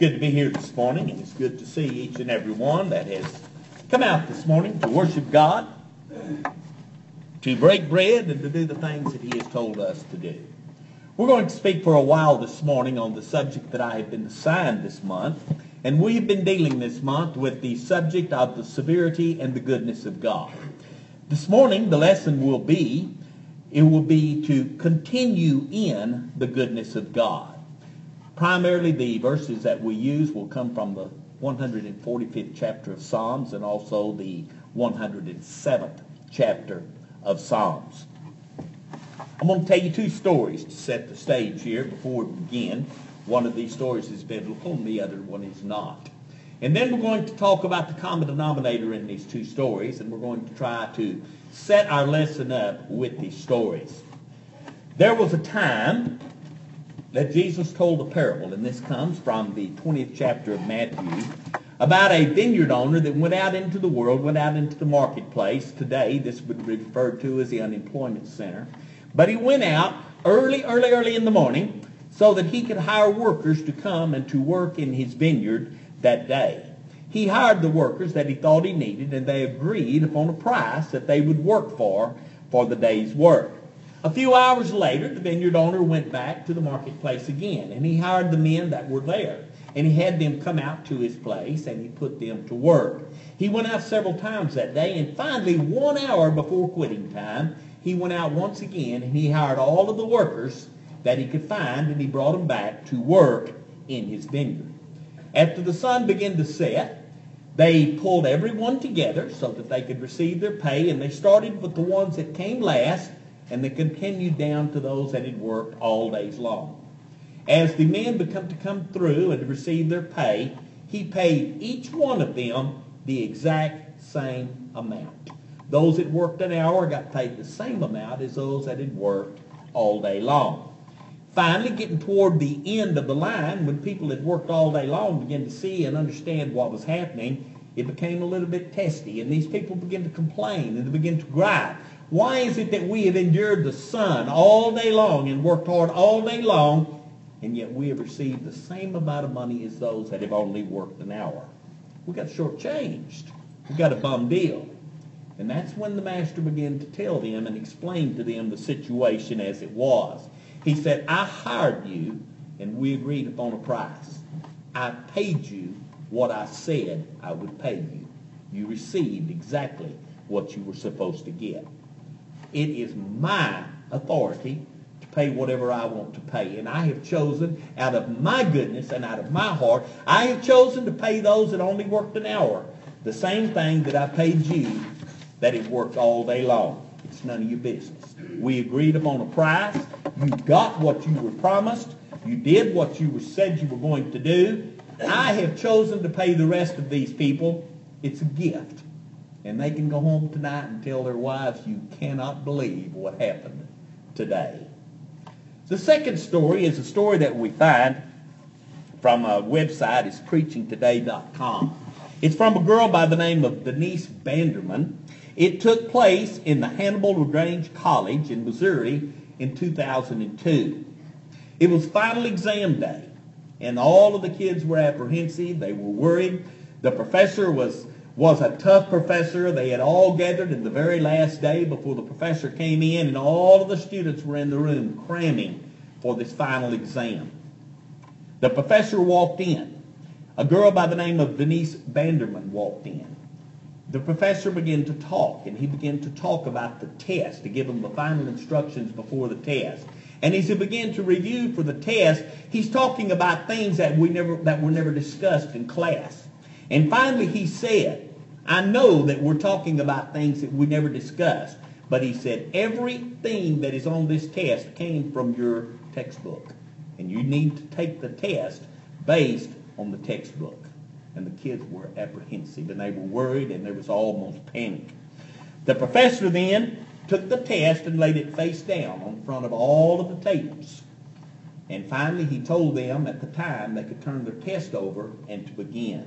good to be here this morning, and it's good to see each and every one that has come out this morning to worship God, to break bread, and to do the things that He has told us to do. We're going to speak for a while this morning on the subject that I have been assigned this month, and we've been dealing this month with the subject of the severity and the goodness of God. This morning, the lesson will be to continue in the goodness of God. Primarily, the verses that we use will come from the 145th chapter of Psalms and also the 107th chapter of Psalms. I'm going to tell you two stories to set the stage here before we begin. One of these stories is biblical and the other one is not. And then we're going to talk about the common denominator in these two stories, and we're going to try to set our lesson up with these stories. There was a time that Jesus told a parable, and this comes from the 20th chapter of Matthew, about a vineyard owner that went out into the world, went out into the marketplace. Today, this would be referred to as the unemployment center. But he went out early in the morning so that he could hire workers to come and to work in his vineyard that day. He hired the workers that he thought he needed, and they agreed upon a price that they would work for the day's work. A few hours later, the vineyard owner went back to the marketplace again, and he hired the men that were there. And he had them come out to his place, and he put them to work. He went out several times that day, and finally, 1 hour before quitting time, he went out once again, and he hired all of the workers that he could find, and he brought them back to work in his vineyard. After the sun began to set, they pulled everyone together so that they could receive their pay, and they started with the ones that came last, and they continued down to those that had worked all days long. As the men began to come through and to receive their pay, he paid each one of them the exact same amount. Those that worked an hour got paid the same amount as those that had worked all day long. Finally, getting toward the end of the line, when people that worked all day long began to see and understand what was happening, it became a little bit testy, and these people began to complain and they began to gripe. Why is it that we have endured the sun all day long and worked hard all day long, and yet we have received the same amount of money as those that have only worked an hour? We got shortchanged. We got a bum deal. And that's when the master began to tell them and explain to them the situation as it was. He said, I hired you, and we agreed upon a price. I paid you what I said I would pay you. You received exactly what you were supposed to get. It is my authority to pay whatever I want to pay. And I have chosen, out of my goodness and out of my heart, I have chosen to pay those that only worked an hour the same thing that I paid you that have worked all day long. It's none of your business. We agreed upon a price. You got what you were promised. You did what you said you were going to do. I have chosen to pay the rest of these people. It's a gift. And they can go home tonight and tell their wives, you cannot believe what happened today. The second story is a story that we find from a website, it's preachingtoday.com. It's from a girl by the name of Denise Banderman. It took place in the Hannibal LaGrange College in Missouri in 2002. It was final exam day, and all of the kids were apprehensive. They were worried. The professor was a tough professor. They had all gathered in the very last day before the professor came in, and all of the students were in the room cramming for this final exam. The professor walked in. A girl by the name of Denise Banderman walked in. The professor began to talk, and he began to talk about the test, to give them the final instructions before the test. And as he began to review for the test, he's talking about things that were never discussed in class. And finally he said, I know that we're talking about things that we never discussed, but he said, everything that is on this test came from your textbook. And you need to take the test based on the textbook. And the kids were apprehensive, and they were worried, and there was almost panic. The professor then took the test and laid it face down in front of all of the tables. And finally he told them at the time they could turn their test over and to begin.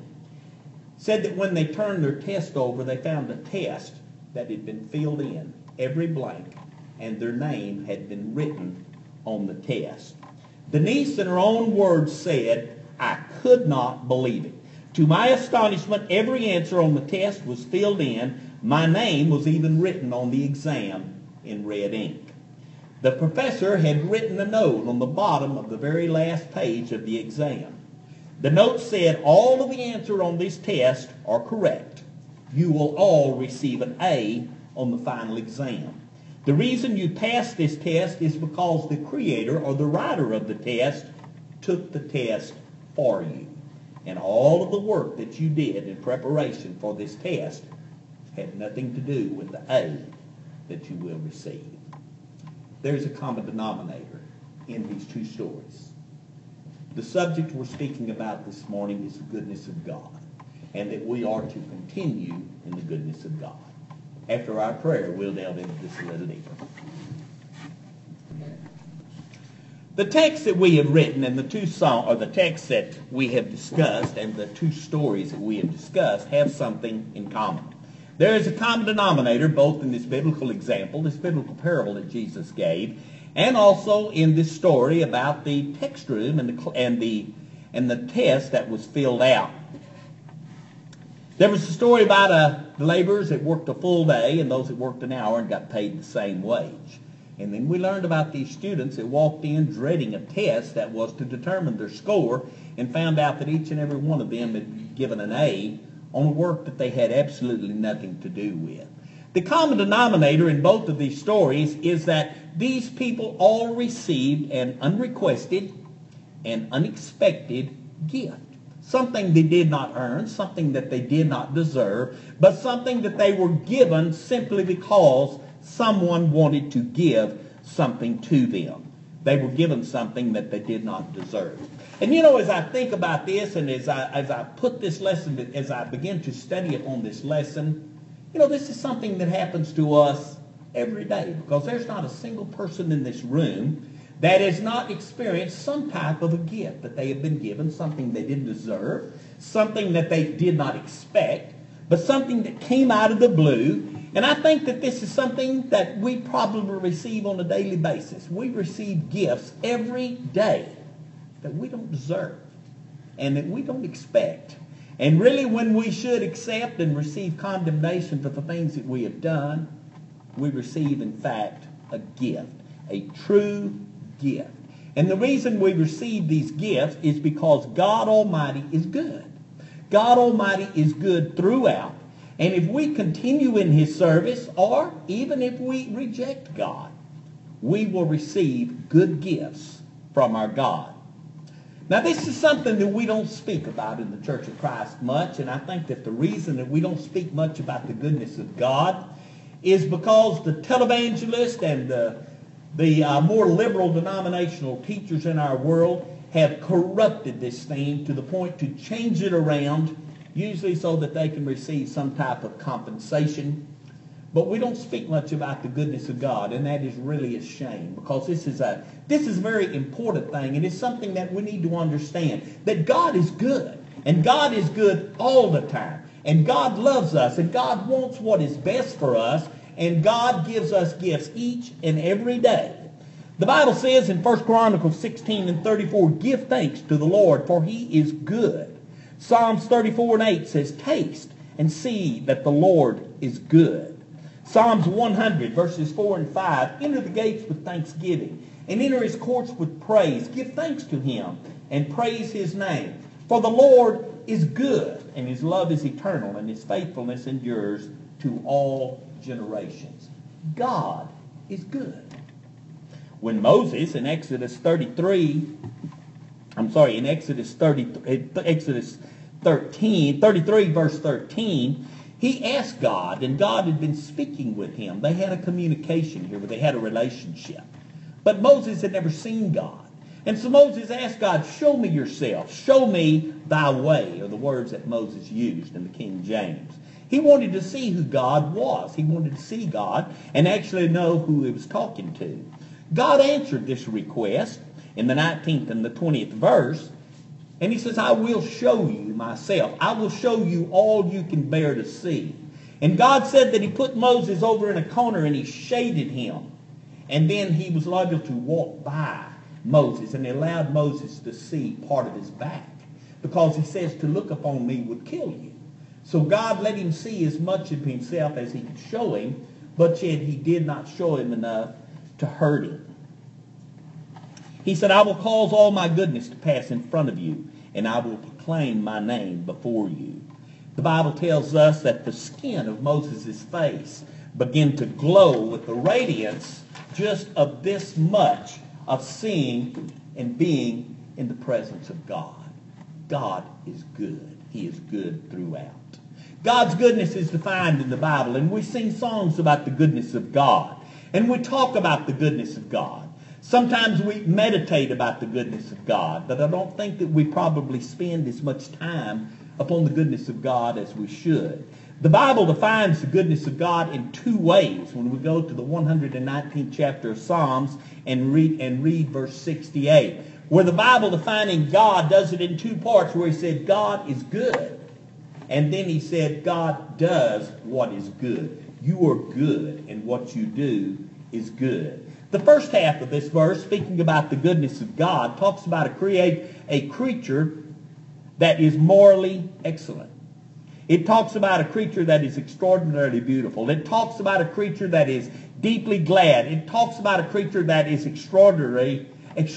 Said that when they turned their test over, they found a test that had been filled in, every blank, and their name had been written on the test. Denise, in her own words, said, I could not believe it. To my astonishment, every answer on the test was filled in. My name was even written on the exam in red ink. The professor had written a note on the bottom of the very last page of the exam. The note said, all of the answers on this test are correct. You will all receive an A on the final exam. The reason you passed this test is because the creator or the writer of the test took the test for you. And all of the work that you did in preparation for this test had nothing to do with the A that you will receive. There's a common denominator in these two stories. The subject we're speaking about this morning is the goodness of God, and that we are to continue in the goodness of God. After our prayer, we'll delve into this a little deeper. The text that we have written and the the text that we have discussed and the two stories that we have discussed have something in common. There is a common denominator both in this biblical example, this biblical parable that Jesus gave, and also in this story about the text room and the test that was filled out. There was a story about the laborers that worked a full day and those that worked an hour and got paid the same wage. And then we learned about these students that walked in dreading a test that was to determine their score and found out that each and every one of them had given an A on work that they had absolutely nothing to do with. The common denominator in both of these stories is that these people all received an unrequested and unexpected gift. Something they did not earn, something that they did not deserve, but something that they were given simply because someone wanted to give something to them. They were given something that they did not deserve. And you know, as I think about this and as I put this lesson, as I begin to study upon this lesson, you know, this is something that happens to us every day, because there's not a single person in this room that has not experienced some type of a gift that they have been given, something they didn't deserve, something that they did not expect, but something that came out of the blue. And I think that this is something that we probably receive on a daily basis. We receive gifts every day that we don't deserve and that we don't expect. And really, when we should accept and receive condemnation for the things that we have done, we receive, in fact, a gift, a true gift. And the reason we receive these gifts is because God Almighty is good. God Almighty is good throughout. And if we continue in His service, or even if we reject God, we will receive good gifts from our God. Now, this is something that we don't speak about in the Church of Christ much, and I think that the reason that we don't speak much about the goodness of God is because the televangelists and the more liberal denominational teachers in our world have corrupted this thing to the point to change it around, usually so that they can receive some type of compensation. But we don't speak much about the goodness of God, and that is really a shame, because this is a very important thing, and it's something that we need to understand, that God is good, and God is good all the time, and God loves us, and God wants what is best for us, and God gives us gifts each and every day. The Bible says in 1 Chronicles 16:34, give thanks to the Lord, for He is good. Psalms 34:8 says, taste and see that the Lord is good. Psalms 100, verses 4 and 5, enter the gates with thanksgiving, and enter His courts with praise. Give thanks to Him, and praise His name. For the Lord is good, and His love is eternal, and His faithfulness endures to all generations. God is good. When Moses in Exodus 33 verse 13, he asked God, and God had been speaking with him. They had a communication here where they had a relationship. But Moses had never seen God. And so Moses asked God, show me yourself. Show me thy way, are the words that Moses used in the King James. He wanted to see who God was. He wanted to see God and actually know who he was talking to. God answered this request in the 19th and the 20th verse. And he says, I will show you myself. I will show you all you can bear to see. And God said that He put Moses over in a corner and He shaded him. And then He was able to walk by Moses, and He allowed Moses to see part of his back. because he says to look upon me would kill you. So God let him see as much of himself as he could show him, but yet he did not show him enough to hurt him. He said, I will cause all my goodness to pass in front of you, and I will proclaim my name before you. The Bible tells us that the skin of Moses' face began to glow with the radiance just of this much of seeing and being in the presence of God. God is good. He is good throughout. God's goodness is defined in the Bible, and we sing songs about the goodness of God, and we talk about the goodness of God. Sometimes we meditate about the goodness of God, but I don't think that we probably spend as much time upon the goodness of God as we should. The Bible defines the goodness of God in two ways. When we go to the 119th chapter of Psalms and read verse 68, where the Bible defining God does it in two parts, where he said God is good, and then he said God does what is good. You are good, and what you do is good. The first half of this verse, speaking about the goodness of God, talks about a creature that is morally excellent. It talks about a creature that is extraordinarily beautiful. It talks about a creature that is deeply glad. It talks about a creature that is extraordinarily,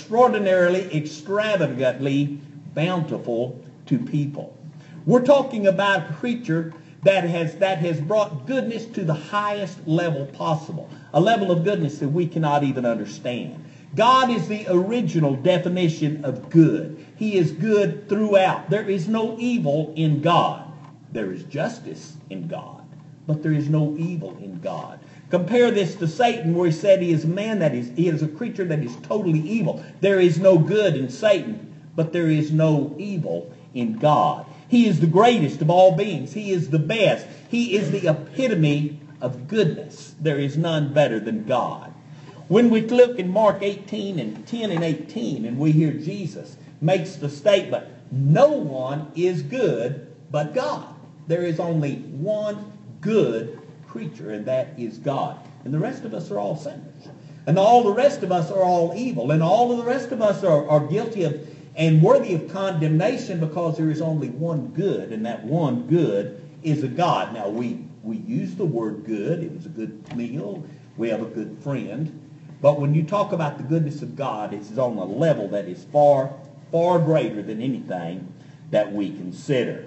extravagantly bountiful to people. We're talking about a creature that has brought goodness to the highest level possible, a level of goodness that we cannot even understand. God is the original definition of good. He is good throughout. There is no evil in God. There is justice in God, but there is no evil in God. Compare this to Satan, where he said he is a man he is a creature that is totally evil. There is no good in Satan, but there is no evil in God. He is the greatest of all beings. He is the best. He is the epitome of goodness. There is none better than God. When we look in Mark 18 and 10 and 18, and we hear Jesus makes the statement, no one is good but God. There is only one good creature, and that is God. And the rest of us are all sinners. And all the rest of us are all evil. And all of the rest of us are guilty of and worthy of condemnation, because there is only one good, and that one good is a God. Now, we use the word good. It was a good meal. We have a good friend. But when you talk about the goodness of God, it's on a level that is far, far greater than anything that we consider.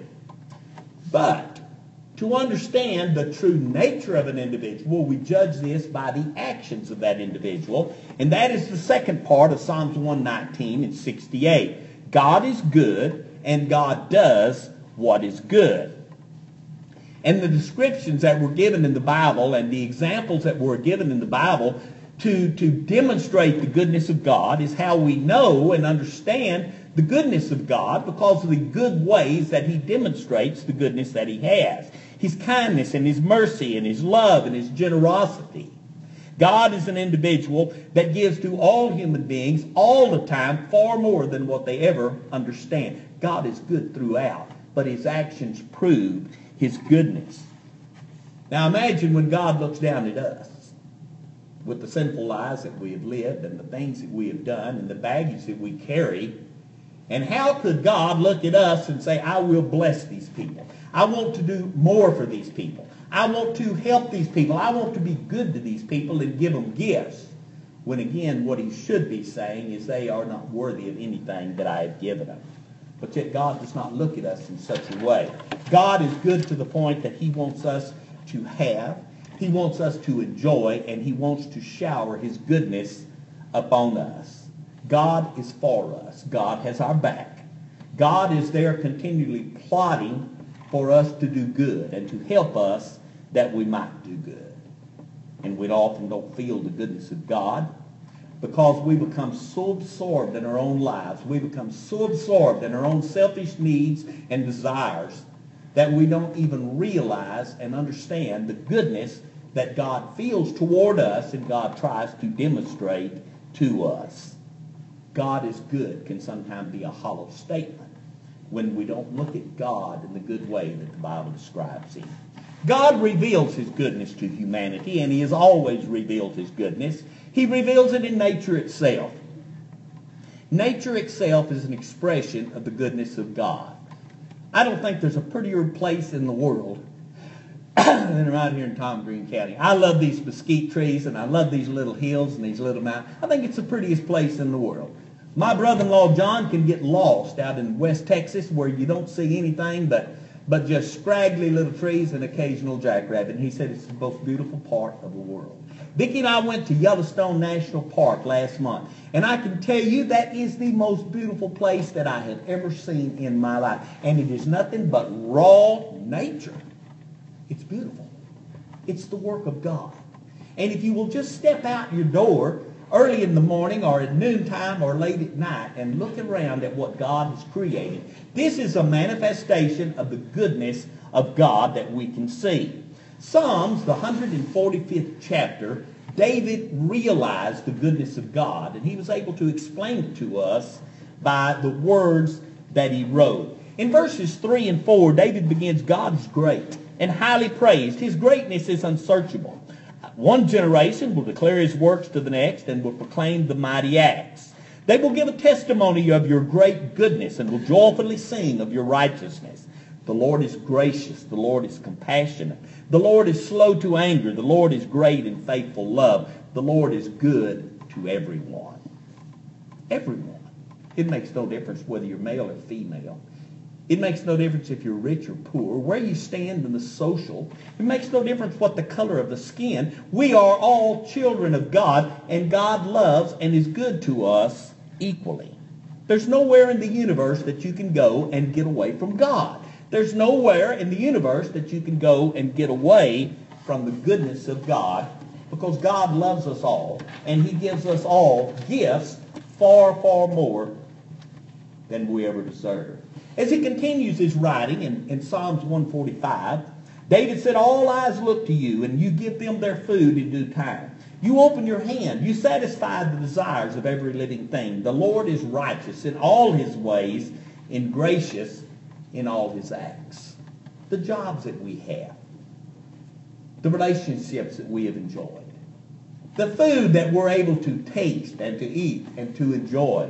But to understand the true nature of an individual, we judge this by the actions of that individual. And that is the second part of Psalms 119 and 68. God is good, and God does what is good. And the descriptions that were given in the Bible and the examples that were given in the Bible to demonstrate the goodness of God is how we know and understand the goodness of God, because of the good ways that he demonstrates the goodness that he has. His kindness and his mercy and his love and his generosity. God is an individual that gives to all human beings all the time far more than what they ever understand. God is good throughout, but his actions prove his goodness. Now imagine when God looks down at us with the sinful lives that we have lived and the things that we have done and the baggage that we carry. And how could God look at us and say, I will bless these people. I want to do more for these people. I want to help these people. I want to be good to these people and give them gifts. When again, what he should be saying is they are not worthy of anything that I have given them. But yet God does not look at us in such a way. God is good to the point that he wants us to have, he wants us to enjoy, and he wants to shower his goodness upon us. God is for us. God has our back. God is there continually plotting for us to do good and to help us that we might do good. And we often don't feel the goodness of God because we become so absorbed in our own lives. We become so absorbed in our own selfish needs and desires that we don't even realize and understand the goodness that God feels toward us and God tries to demonstrate to us. God is good can sometimes be a hollow statement when we don't look at God in the good way that the Bible describes him. God reveals his goodness to humanity, and he has always revealed his goodness. He reveals it in nature itself. Nature itself is an expression of the goodness of God. I don't think there's a prettier place in the world than right here in Tom Green County. I love these mesquite trees, and I love these little hills and these little mountains. I think it's the prettiest place in the world. My brother-in-law John can get lost out in West Texas where you don't see anything but just scraggly little trees and occasional jackrabbit. And he said it's the most beautiful part of the world. Vicki and I went to Yellowstone National Park last month, and I can tell you that is the most beautiful place that I have ever seen in my life. And it is nothing but raw nature. It's beautiful. It's the work of God. And if you will just step out your door early in the morning or at noontime or late at night and look around at what God has created, this is a manifestation of the goodness of God that we can see. Psalms, the 145th chapter, David realized the goodness of God, and he was able to explain it to us by the words that he wrote. In verses 3 and 4, David begins, God is great and highly praised. His greatness is unsearchable. One generation will declare his works to the next and will proclaim the mighty acts. They will give a testimony of your great goodness and will joyfully sing of your righteousness. The Lord is gracious. The Lord is compassionate. The Lord is slow to anger. The Lord is great in faithful love. The Lord is good to everyone. Everyone. It makes no difference whether you're male or female. It makes no difference if you're rich or poor, where you stand in the social. It makes no difference what the color of the skin. We are all children of God, and God loves and is good to us equally. There's nowhere in the universe that you can go and get away from God. There's nowhere in the universe that you can go and get away from the goodness of God, because God loves us all, and he gives us all gifts far, far more than we ever deserve. As he continues his writing in Psalms 145, David said, all eyes look to you, and you give them their food in due time. You open your hand. You satisfy the desires of every living thing. The Lord is righteous in all his ways and gracious in all his acts. The jobs that we have, the relationships that we have enjoyed, the food that we're able to taste and to eat and to enjoy,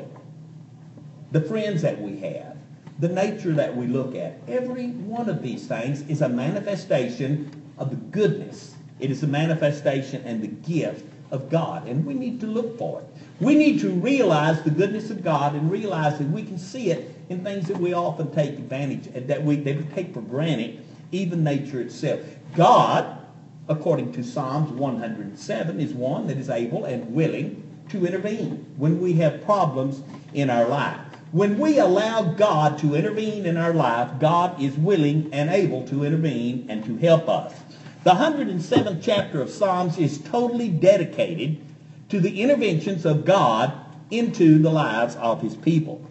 the friends that we have, the nature that we look at. Every one of these things is a manifestation of the goodness. It is a manifestation and the gift of God, and we need to look for it. We need to realize the goodness of God and realize that we can see it in things that we often take advantage of, that we take for granted, even nature itself. God, according to Psalms 107, is one that is able and willing to intervene when we have problems in our life. When we allow God to intervene in our life, God is willing and able to intervene and to help us. The 107th chapter of Psalms is totally dedicated to the interventions of God into the lives of his people.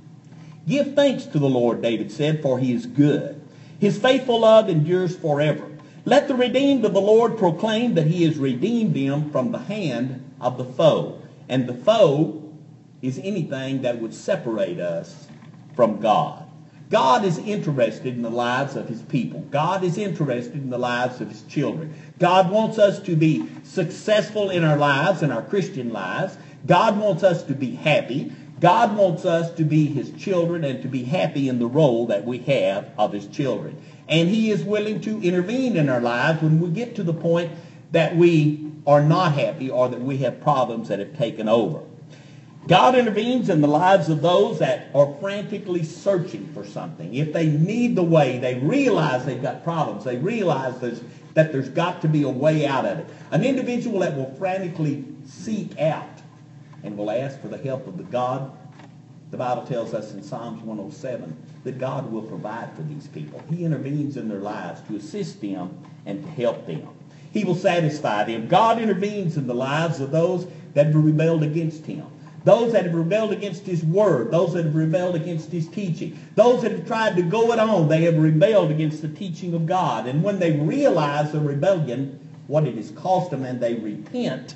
Give thanks to the Lord, David said, for he is good. His faithful love endures forever. Let the redeemed of the Lord proclaim that he has redeemed them from the hand of the foe. And the foe is anything that would separate us from God. God is interested in the lives of his people. God is interested in the lives of his children. God wants us to be successful in our lives, in our Christian lives. God wants us to be happy. God wants us to be his children and to be happy in the role that we have of his children. And he is willing to intervene in our lives when we get to the point that we are not happy or that we have problems that have taken over. God intervenes in the lives of those that are frantically searching for something. If they need the way, they realize they've got problems. They realize that there's got to be a way out of it. An individual that will frantically seek out and will ask for the help of the God. The Bible tells us in Psalms 107 that God will provide for these people. He intervenes in their lives to assist them and to help them. He will satisfy them. God intervenes in the lives of those that have rebelled against him. Those that have rebelled against his word. Those that have rebelled against his teaching. Those that have tried to go it on. They have rebelled against the teaching of God. And when they realize the rebellion, what it has cost them, and they repent,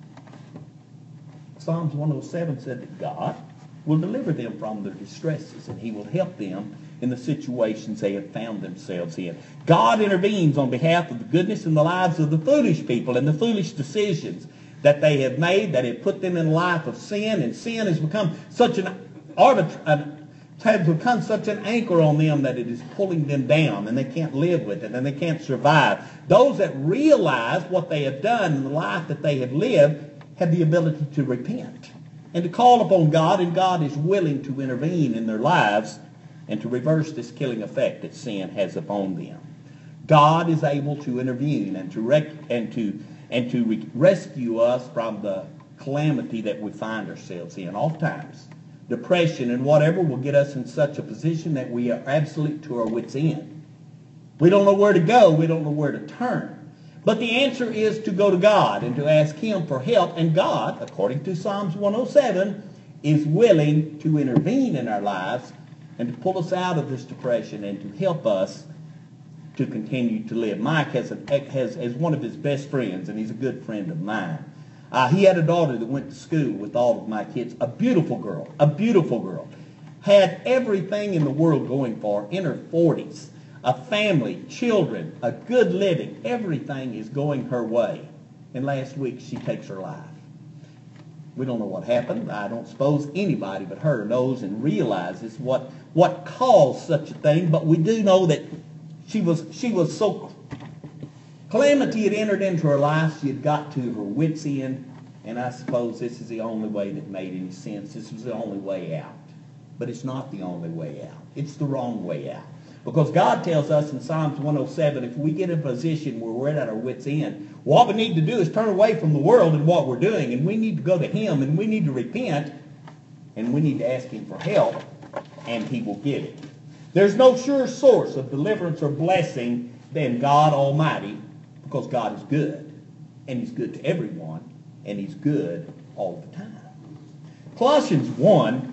Psalms 107 said that God will deliver them from their distresses, and he will help them in the situations they have found themselves in. God intervenes on behalf of the goodness in the lives of the foolish people and the foolish decisions that they have made, that have put them in a life of sin, and sin has become such has become such an anchor on them that it is pulling them down, and they can't live with it, and they can't survive. Those that realize what they have done in the life that they have lived have the ability to repent and to call upon God, and God is willing to intervene in their lives and to reverse this killing effect that sin has upon them. God is able to intervene and to rescue us from the calamity that we find ourselves in. Oftentimes, depression and whatever will get us in such a position that we are absolute to our wits' end. We don't know where to go. We don't know where to turn. But the answer is to go to God and to ask Him for help. And God, according to Psalms 107, is willing to intervene in our lives and to pull us out of this depression and to help us to continue to live. Mike has one of his best friends, and he's a good friend of mine. He had a daughter that went to school with all of my kids, a beautiful girl, had everything in the world going for her, in her 40s, a family, children, a good living, everything is going her way. And last week she takes her life. We don't know what happened. I don't suppose anybody but her knows and realizes what caused such a thing, but we do know that she was so, calamity had entered into her life, she had got to her wits' end, and I suppose this is the only way that made any sense. This was the only way out. But it's not the only way out. It's the wrong way out. Because God tells us in Psalms 107, if we get in a position where we're at our wits' end, what we need to do is turn away from the world and what we're doing, and we need to go to Him, and we need to repent, and we need to ask Him for help, and He will give it. There's no sure source of deliverance or blessing than God Almighty, because God is good, and He's good to everyone, and He's good all the time. Colossians 1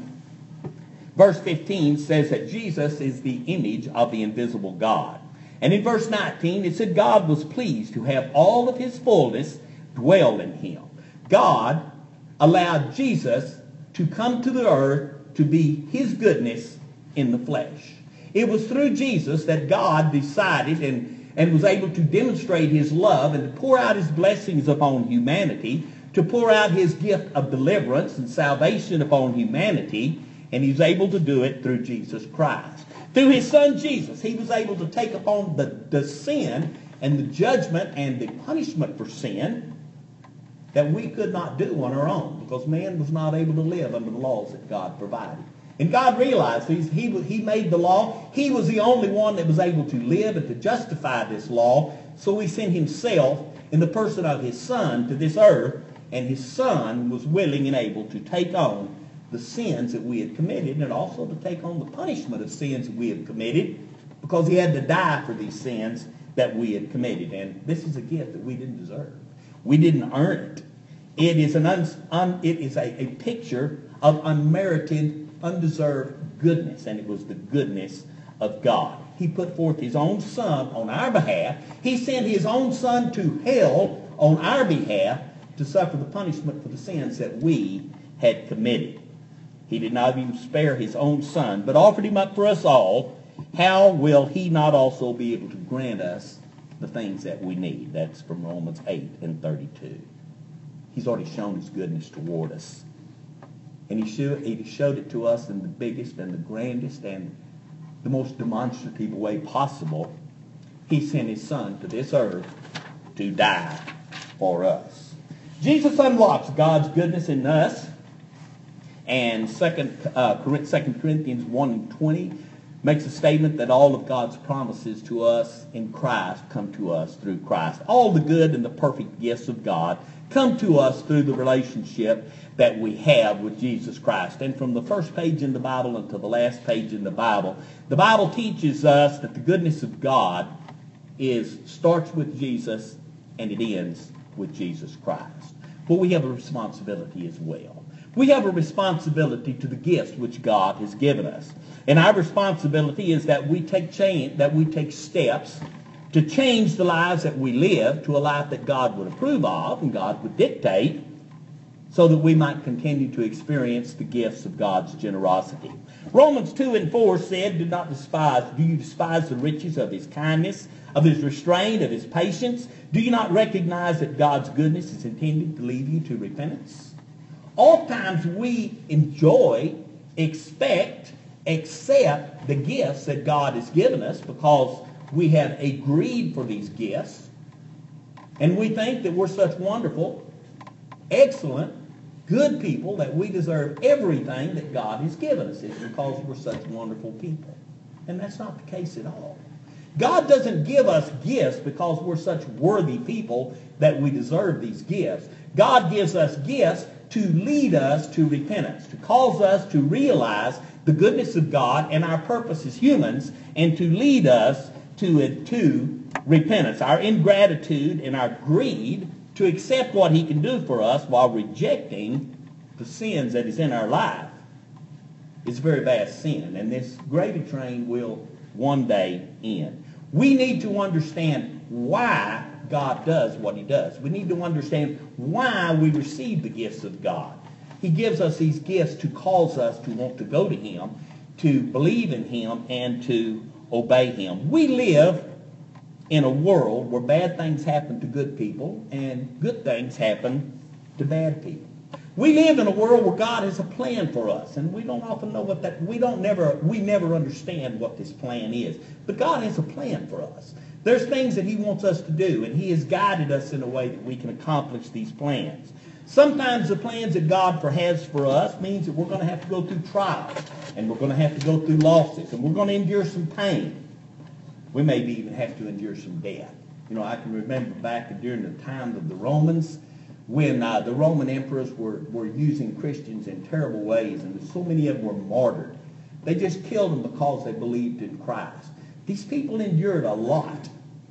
Verse 15 says that Jesus is the image of the invisible God. And in verse 19 it said God was pleased to have all of His fullness dwell in Him. God allowed Jesus to come to the earth to be His goodness in the flesh. It was through Jesus that God decided and was able to demonstrate His love and to pour out His blessings upon humanity, to pour out His gift of deliverance and salvation upon humanity. And He was able to do it through Jesus Christ. Through His Son Jesus, He was able to take upon the sin and the judgment and the punishment for sin that we could not do on our own, because man was not able to live under the laws that God provided. And God realized He made the law. He was the only one that was able to live and to justify this law. So He sent Himself in the person of His Son to this earth, and His Son was willing and able to take on the sins that we had committed, and also to take on the punishment of sins that we had committed, because He had to die for these sins that we had committed. And this is a gift that we didn't deserve. We didn't earn it. It is a picture of unmerited, undeserved goodness, and it was the goodness of God. He put forth His own Son on our behalf. He sent His own Son to hell on our behalf to suffer the punishment for the sins that we had committed. He did not even spare His own Son, but offered Him up for us all. How will He not also be able to grant us the things that we need? That's from Romans 8 and 32. He's already shown His goodness toward us. And He showed it to us in the biggest and the grandest and the most demonstrative way possible. He sent His Son to this earth to die for us. Jesus unlocks God's goodness in us. And 2 Corinthians 1 and 20 makes a statement that all of God's promises to us in Christ come to us through Christ. All the good and the perfect gifts of God come to us through the relationship that we have with Jesus Christ. And from the first page in the Bible until the last page in the Bible teaches us that the goodness of God starts with Jesus and it ends with Jesus Christ. But we have a responsibility as well. We have a responsibility to the gifts which God has given us. And our responsibility is that we take steps to change the lives that we live to a life that God would approve of and God would dictate, so that we might continue to experience the gifts of God's generosity. Romans 2 and 4 said, do you despise the riches of His kindness, of His restraint, of His patience? Do you not recognize that God's goodness is intended to lead you to repentance? Oftentimes we enjoy, expect, accept the gifts that God has given us because we have a greed for these gifts. And we think that we're such wonderful, excellent, good people that we deserve everything that God has given us. It's because we're such wonderful people. And that's not the case at all. God doesn't give us gifts because we're such worthy people that we deserve these gifts. God gives us gifts to lead us to repentance, to cause us to realize the goodness of God and our purpose as humans, and to lead us to repentance. Our ingratitude and our greed to accept what He can do for us while rejecting the sins that is in our life is a very vast sin. And this gravy train will one day end. We need to understand why God does what He does. We need to understand why we receive the gifts of God. He gives us these gifts to cause us to want to go to Him, to believe in Him, and to obey Him. We live in a world where bad things happen to good people and good things happen to bad people. We live in a world where God has a plan for us, and we don't often know what that, we never understand what this plan is. But God has a plan for us. There's things that He wants us to do, and He has guided us in a way that we can accomplish these plans. Sometimes the plans that God has for us means that we're going to have to go through trials, and we're going to have to go through losses, and we're going to endure some pain. We maybe even have to endure some death. You know, I can remember back during the time of the Romans, when the Roman emperors were using Christians in terrible ways, and so many of them were martyred. They just killed them because they believed in Christ. These people endured a lot.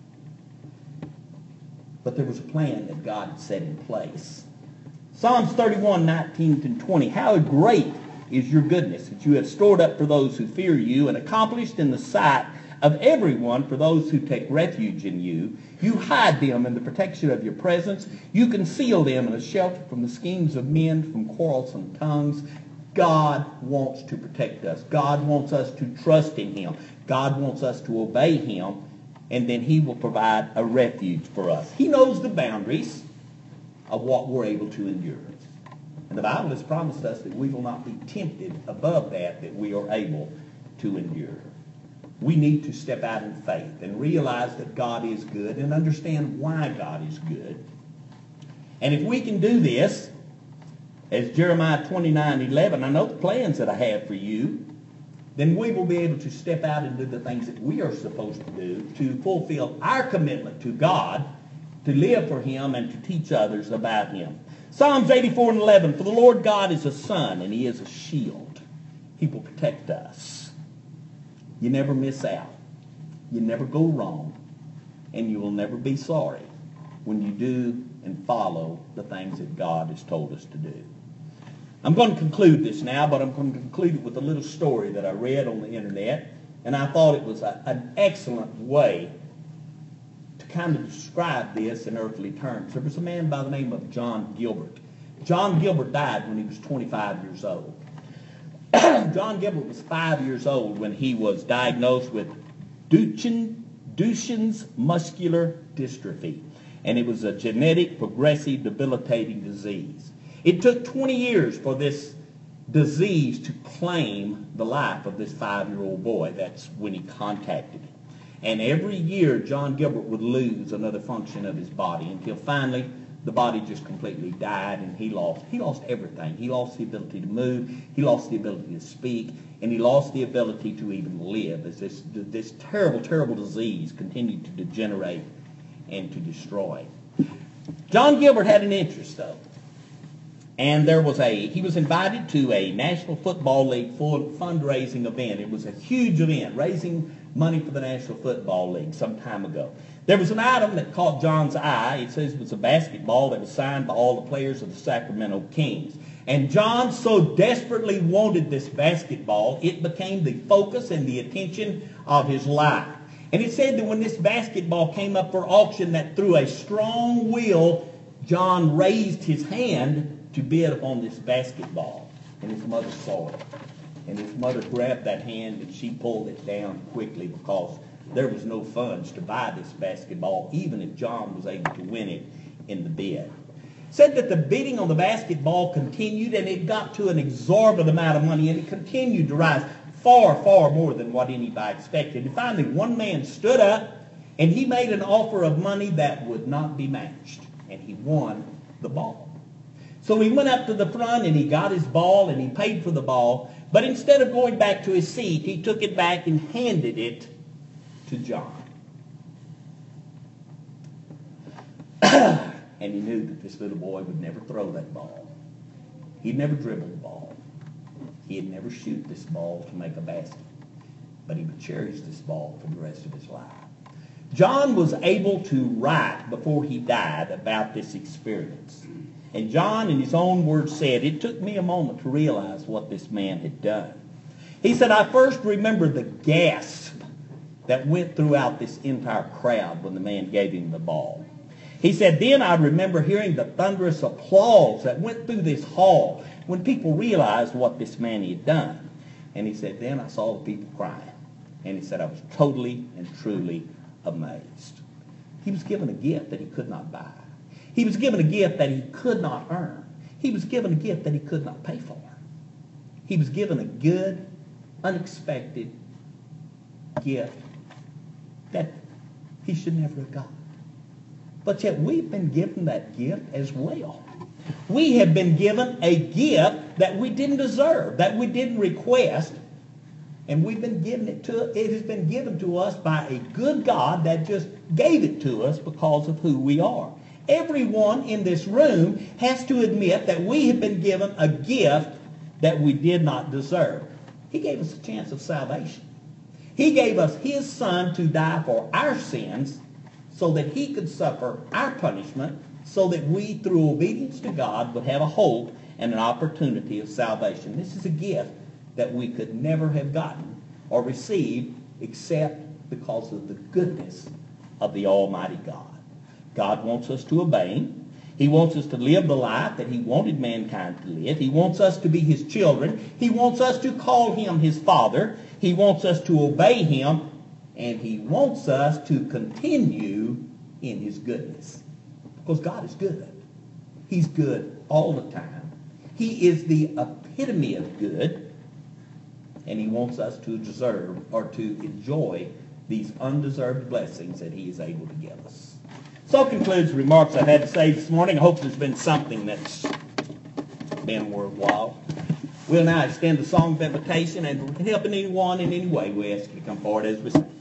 But there was a plan that God had set in place. Psalms 31, 19 and 20. How great is your goodness that you have stored up for those who fear you and accomplished in the sight of everyone for those who take refuge in you. You hide them in the protection of your presence. You conceal them in a shelter from the schemes of men, from quarrelsome tongues. God wants to protect us. God wants us to trust in Him. God wants us to obey Him, and then He will provide a refuge for us. He knows the boundaries of what we're able to endure. And the Bible has promised us that we will not be tempted above that we are able to endure. We need to step out in faith and realize that God is good and understand why God is good. And if we can do this, as Jeremiah 29:11, I know the plans that I have for you, then we will be able to step out and do the things that we are supposed to do to fulfill our commitment to God, to live for Him, and to teach others about Him. Psalms 84:11, for the Lord God is a sun, and He is a shield. He will protect us. You never miss out. You never go wrong. And you will never be sorry when you do and follow the things that God has told us to do. I'm going to conclude this now, but I'm going to conclude it with a little story that I read on the internet, and I thought it was an excellent way to kind of describe this in earthly terms. There was a man by the name of John Gilbert. John Gilbert died when he was 25 years old. John Gilbert was 5 years old when he was diagnosed with Duchenne's muscular dystrophy, and it was a genetic, progressive, debilitating disease. It took 20 years for this disease to claim the life of this 5-year-old boy. That's when he contacted it. And every year, John Gilbert would lose another function of his body until finally the body just completely died, and he lost everything. He lost the ability to move, he lost the ability to speak, and he lost the ability to even live as this terrible, terrible disease continued to degenerate and to destroy. John Gilbert had an interest, though. And he was invited to a National Football League fundraising event. It was a huge event, raising money for the National Football League some time ago. There was an item that caught John's eye. It says it was a basketball that was signed by all the players of the Sacramento Kings. And John so desperately wanted this basketball, it became the focus and the attention of his life. And it said that when this basketball came up for auction, that through a strong will, John raised his hand to bid upon this basketball. And his mother saw it. And his mother grabbed that hand and she pulled it down quickly because there was no funds to buy this basketball, even if John was able to win it in the bid. Said that the bidding on the basketball continued, and it got to an exorbitant amount of money, and it continued to rise far, far more than what anybody expected. And finally, one man stood up, and he made an offer of money that would not be matched, and he won the ball. So he went up to the front, and he got his ball, and he paid for the ball, but instead of going back to his seat, he took it back and handed it to John. And he knew that this little boy would never throw that ball. He'd never dribble the ball. He'd never shoot this ball to make a basket. But he would cherish this ball for the rest of his life. John was able to write before he died about this experience. And John, in his own words, said, "It took me a moment to realize what this man had done." He said, "I first remember the gasp that went throughout this entire crowd when the man gave him the ball. He said, then I remember hearing the thunderous applause that went through this hall when people realized what this man had done." And he said, then I saw the people crying. And he said, I was totally and truly amazed. He was given a gift that he could not buy. He was given a gift that he could not earn. He was given a gift that he could not pay for. He was given a good, unexpected gift that he should never have gotten. But yet we've been given that gift as well. We have been given a gift that we didn't deserve, that we didn't request, and we've been given it has been given to us by a good God that just gave it to us because of who we are. Everyone in this room has to admit that we have been given a gift that we did not deserve. He gave us a chance of salvation. He gave us his Son to die for our sins so that he could suffer our punishment, so that we, through obedience to God, would have a hope and an opportunity of salvation. This is a gift that we could never have gotten or received except because of the goodness of the Almighty God. God wants us to obey him. He wants us to live the life that he wanted mankind to live. He wants us to be his children. He wants us to call him his Father. He wants us to obey him. And he wants us to continue in his goodness. Because God is good. He's good all the time. He is the epitome of good. And he wants us to deserve or to enjoy these undeserved blessings that he is able to give us. So concludes the remarks I've had to say this morning. I hope there's been something that's been worthwhile. We'll now extend the song of invitation, and helping anyone in any way, we ask you to come forward as we sing.